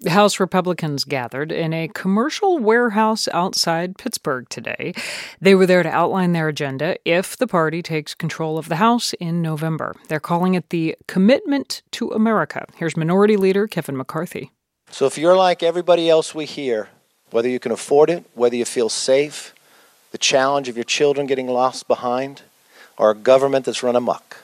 House Republicans gathered in a commercial warehouse outside Pittsburgh today. They were there to outline their agenda if the party takes control of the House in November. They're calling it the Commitment to America. Here's Minority Leader Kevin McCarthy. So if you're like everybody else we hear, whether you can afford it, whether you feel safe, the challenge of your children getting lost behind, or a government that's run amok,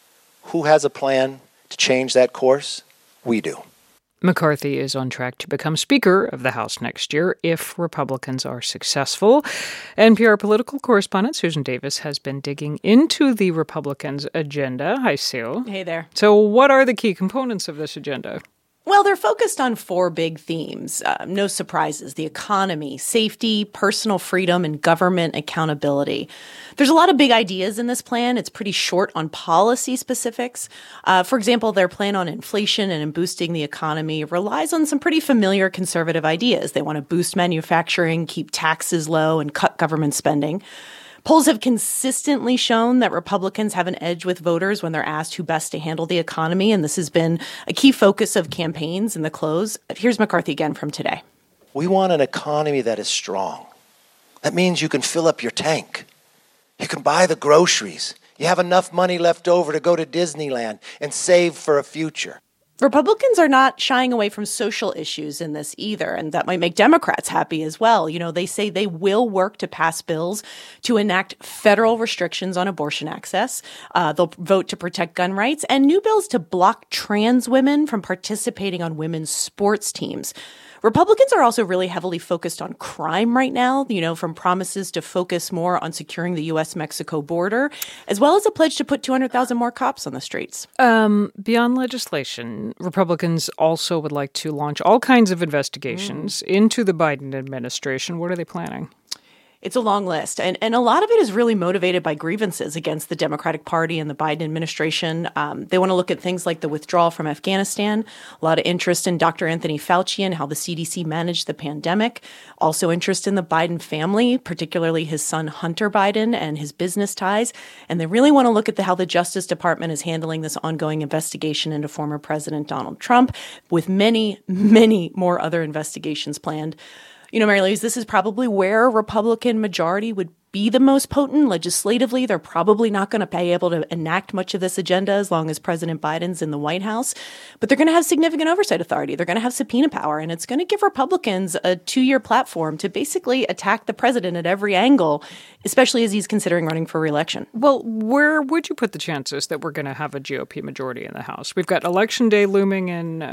who has a plan to change that course? We do. McCarthy is on track to become Speaker of the House next year if Republicans are successful. NPR political correspondent Susan Davis has been digging into the Republicans' agenda. Hi, Sue. Hey there. So what are the key components of this agenda? Well, they're focused on four big themes. No surprises: the economy, safety, personal freedom, and government accountability. There's a lot of big ideas in this plan. It's pretty short on policy specifics. For example, their plan on inflation and in boosting the economy relies on some pretty familiar conservative ideas. They want to boost manufacturing, keep taxes low, and cut government spending. Polls have consistently shown that Republicans have an edge with voters when they're asked who best to handle the economy, and this has been a key focus of campaigns in the close. Here's McCarthy again from today. We want an economy that is strong. That means you can fill up your tank. You can buy the groceries. You have enough money left over to go to Disneyland and save for a future. Republicans are not shying away from social issues in this either, and that might make Democrats happy as well. You know, they say they will work to pass bills to enact federal restrictions on abortion access. They'll vote to protect gun rights and new bills to block trans women from participating on women's sports teams. Republicans are also really heavily focused on crime right now, from promises to focus more on securing the U.S.-Mexico border, as well as a pledge to put 200,000 more cops on the streets. Beyond legislation, Republicans also would like to launch all kinds of investigations into the Biden administration. What are they planning? It's a long list, and a lot of it is really motivated by grievances against the Democratic Party and the Biden administration. They want to look at things like the withdrawal from Afghanistan, a lot of interest in Dr. Anthony Fauci and how the CDC managed the pandemic, also interest in the Biden family, particularly his son Hunter Biden and his business ties. And they really want to look at how the Justice Department is handling this ongoing investigation into former President Donald Trump, with many, many more other investigations planned. Mary Louise, this is probably where a Republican majority would be the most potent legislatively. They're probably not going to be able to enact much of this agenda as long as President Biden's in the White House. But they're going to have significant oversight authority. They're going to have subpoena power. And it's going to give Republicans a 2-year platform to basically attack the president at every angle, especially as he's considering running for re-election. Well, where would you put the chances that we're going to have a GOP majority in the House? We've got Election Day looming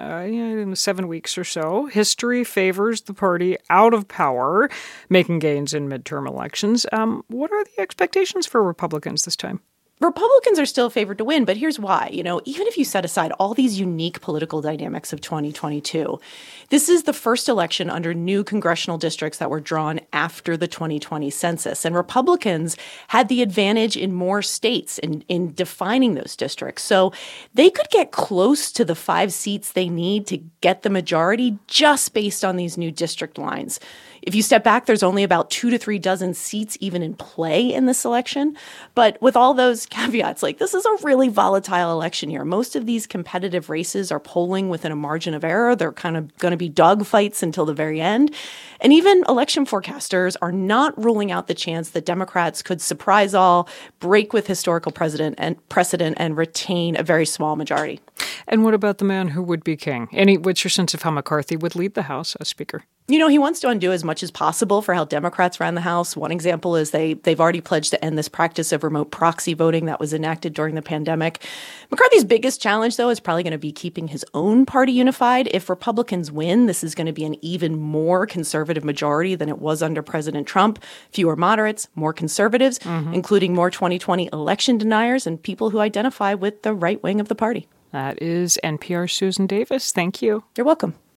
in 7 weeks or so. History favors the party out of power, making gains in midterm elections. What are the expectations for Republicans this time? Republicans are still favored to win, but here's why. Even if you set aside all these unique political dynamics of 2022, this is the first election under new congressional districts that were drawn after the 2020 census. And Republicans had the advantage in more states in defining those districts. So they could get close to the 5 seats they need to get the majority just based on these new district lines. If you step back, there's only about 2 to 3 dozen seats even in play in this election. But with all those caveats, this is a really volatile election year. Most of these competitive races are polling within a margin of error. They're kind of going to be dogfights until the very end. And even election forecasters are not ruling out the chance that Democrats could surprise all, break with historical precedent, and retain a very small majority. And what about the man who would be king? What's your sense of how McCarthy would lead the House as Speaker? He wants to undo as much as possible for how Democrats ran the House. One example is they've already pledged to end this practice of remote proxy voting that was enacted during the pandemic. McCarthy's biggest challenge, though, is probably going to be keeping his own party unified. If Republicans win, this is going to be an even more conservative majority than it was under President Trump. Fewer moderates, more conservatives, including more 2020 election deniers and people who identify with the right wing of the party. That is NPR's Susan Davis. Thank you. You're welcome.